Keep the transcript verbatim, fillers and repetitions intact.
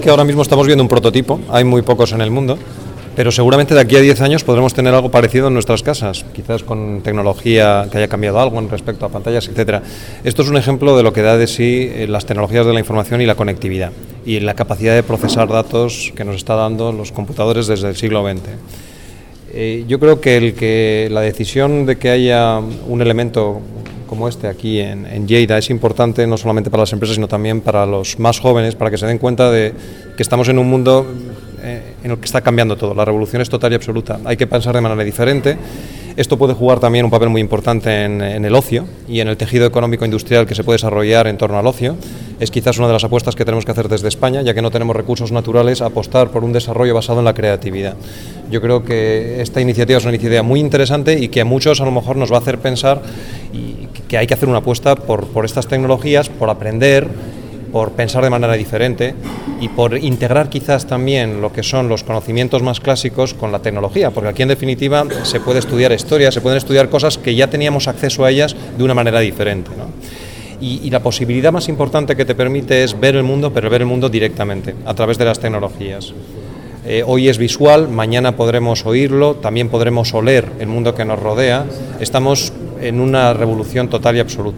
Que ahora mismo estamos viendo un prototipo, hay muy pocos en el mundo, pero seguramente de aquí a diez años podremos tener algo parecido en nuestras casas, quizás con tecnología que haya cambiado algo en respecto a pantallas, etcétera. Esto es un ejemplo de lo que da de sí las tecnologías de la información y la conectividad, y la capacidad de procesar datos que nos está dando los computadores desde el siglo veinte. Eh, yo creo que, el que la decisión de que haya un elemento como este aquí en, en Lleida es importante no solamente para las empresas, sino también para los más jóvenes, para que se den cuenta de que estamos en un mundo eh, en el que está cambiando todo. La revolución es total y absoluta. Hay que pensar de manera diferente. Esto puede jugar también un papel muy importante en, en el ocio y en el tejido económico industrial que se puede desarrollar en torno al ocio. Es quizás una de las apuestas que tenemos que hacer desde España, ya que no tenemos recursos naturales, apostar por un desarrollo basado en la creatividad. Yo creo que esta iniciativa es una iniciativa muy interesante y que a muchos a lo mejor nos va a hacer pensar y que hay que hacer una apuesta por, por estas tecnologías, por aprender, por pensar de manera diferente y por integrar quizás también lo que son los conocimientos más clásicos con la tecnología, porque aquí en definitiva se puede estudiar historia, se pueden estudiar cosas que ya teníamos acceso a ellas de una manera diferente, ¿no? Y, y la posibilidad más importante que te permite es ver el mundo, pero ver el mundo directamente, a través de las tecnologías. Eh, hoy es visual, mañana podremos oírlo, también podremos oler el mundo que nos rodea. Estamos en una revolución total y absoluta.